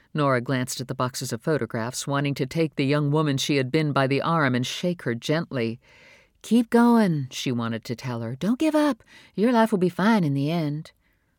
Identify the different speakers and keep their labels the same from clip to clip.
Speaker 1: Nora glanced at the boxes of photographs, wanting to take the young woman she had been by the arm and shake her gently. "Keep going," she wanted to tell her. "Don't give up. Your life will be fine in the end."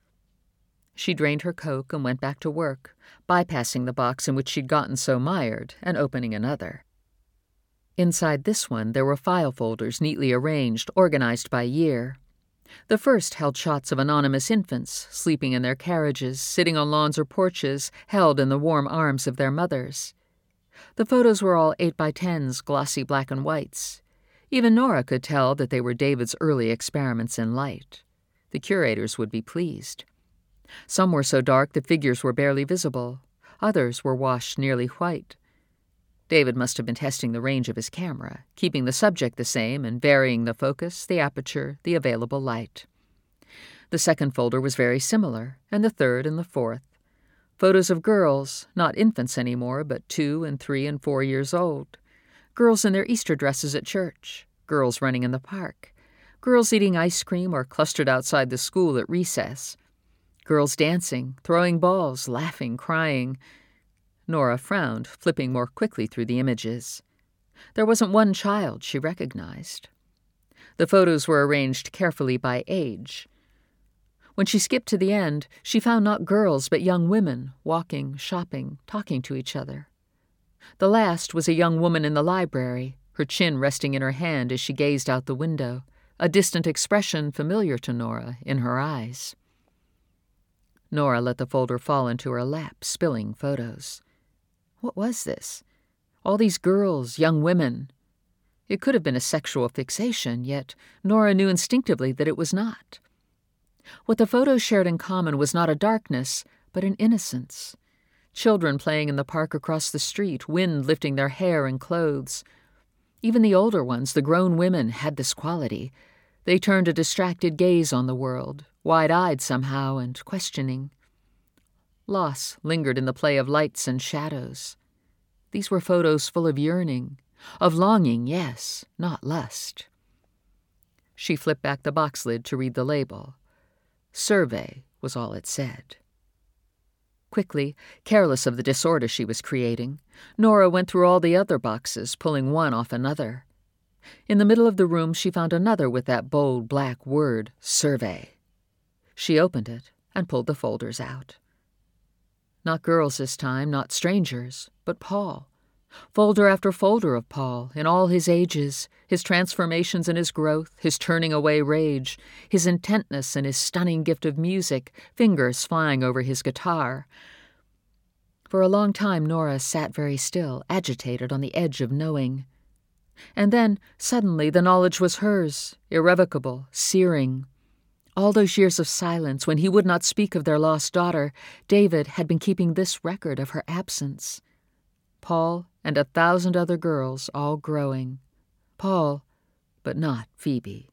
Speaker 1: She drained her Coke and went back to work, bypassing the box in which she'd gotten so mired and opening another. Inside this one, there were file folders neatly arranged, organized by year. The first held shots of anonymous infants, sleeping in their carriages, sitting on lawns or porches, held in the warm arms of their mothers. The photos were all 8x10s, glossy black and whites. Even Nora could tell that they were David's early experiments in light. The curators would be pleased. Some were so dark the figures were barely visible. Others were washed nearly white. David must have been testing the range of his camera, keeping the subject the same and varying the focus, the aperture, the available light. The second folder was very similar, and the third and the fourth. Photos of girls, not infants anymore, but 2 and 3 and 4 years old. Girls in their Easter dresses at church. Girls running in the park. Girls eating ice cream or clustered outside the school at recess. Girls dancing, throwing balls, laughing, crying. Nora frowned, flipping more quickly through the images. There wasn't one child she recognized. The photos were arranged carefully by age. When she skipped to the end, she found not girls but young women, walking, shopping, talking to each other. The last was a young woman in the library, her chin resting in her hand as she gazed out the window, a distant expression familiar to Nora in her eyes. Nora let the folder fall into her lap, spilling photos. What was this? All these girls, young women. It could have been a sexual fixation, yet Nora knew instinctively that it was not. What the photos shared in common was not a darkness, but an innocence. Children playing in the park across the street, wind lifting their hair and clothes. Even the older ones, the grown women, had this quality. They turned a distracted gaze on the world, wide-eyed somehow and questioning. Loss lingered in the play of lights and shadows. These were photos full of yearning, of longing, yes, not lust. She flipped back the box lid to read the label. Survey was all it said. Quickly, careless of the disorder she was creating, Nora went through all the other boxes, pulling one off another. In the middle of the room, she found another with that bold black word, survey. She opened it and pulled the folders out. Not girls this time, not strangers, but Paul. Folder after folder of Paul, in all his ages, his transformations and his growth, his turning away rage, his intentness and his stunning gift of music, fingers flying over his guitar. For a long time Nora sat very still, agitated on the edge of knowing. And then, suddenly, the knowledge was hers, irrevocable, searing. All those years of silence, when he would not speak of their lost daughter, David had been keeping this record of her absence. Paul and 1,000 other girls all growing. Paul, but not Phoebe.